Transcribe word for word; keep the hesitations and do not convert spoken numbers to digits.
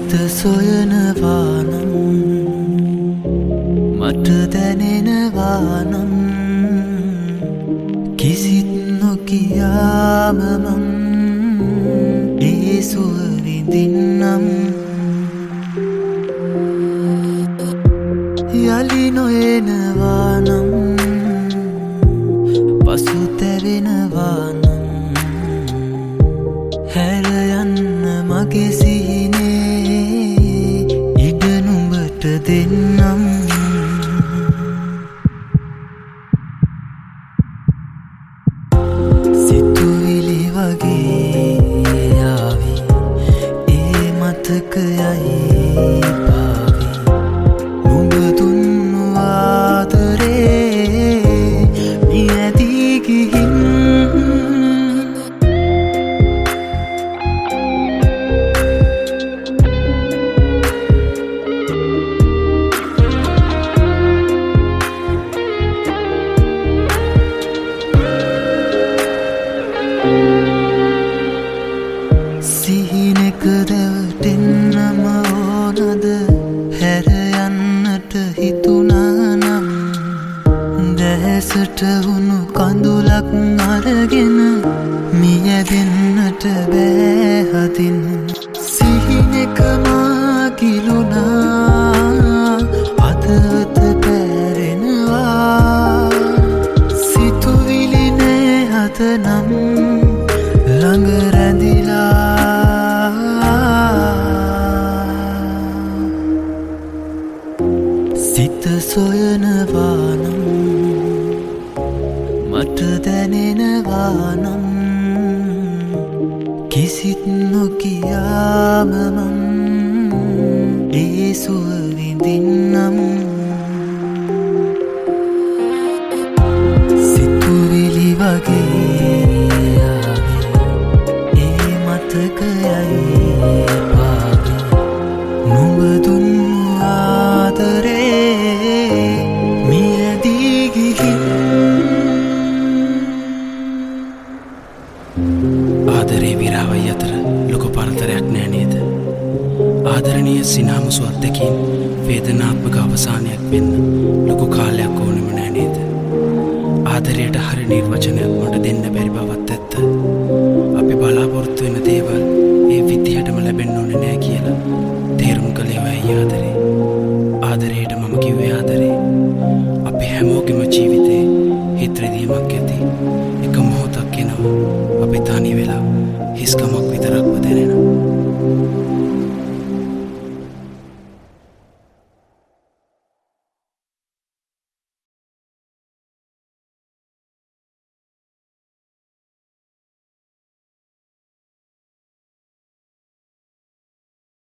සිත සොයනවා නම් මට දැනෙනවා නම් කිසිත් නොකියාම මං ඒ සුව විඳින්නම් යලි නොයනවා නම් පසුතැවෙනවා නම් හැර යන්න මගේ සිහිනේ ඉඩ නුඹට දෙන්නම් සිතුවිලි වගේ ආවි ඒ මතකයයි පාවි නුඹ දුන්නු ආදරේ මියදී ගිහින් සිහිනෙක දැවටෙන්නම ඕනද හැර යන්නට හිතුනානම් දැසට වුණු කඳුලක් අරගෙන මියදෙන්නට බෑහතින් සිහිනෙක මාකිලුනා අදවත පැරෙනවා සිතුවිලි නෑ හතනම් ළඟ රැඳිලා සිත සොයනවා නම් මට දැනෙනවා නම් කිසිත් නොකියාම මං ඒ සුව විඳින්නම් සිතුවිලි වගේ ආවේ ඒ මතකයයි පාවි නුඹ දුන්නු ආදරේ මියදී ගිහින් ආදරේ විරාවයි අතර ලොකු පරතරයක් නෑ නේද? ආදරණීය සිනාමුසු අත්දැකීම් වේදනාත්මක අවසානයක් වෙන්න ලොකු කාලයක් ඕනෙම නෑ නේද? ආදරයට හරි නිර්වචනයක් මට දෙන්න බැරි බවත් ඇත්ත. අපි බලාපොරොත්තු වෙන දේවල් ඒ විදිහටම ලැබෙන්න ඕනේ නෑ කියලා තේරුම් කළේ ඔයයි ආදරේ. ආදරයට මම කිව්වේ ආදරේ. අපි හැමෝගෙම ජීවිතේ හිත රිදීමක් ඇති. එක මොහොතක් එනවා අපි තනි වෙලා හිස්කමක් විතරක්ම දැනෙනවා.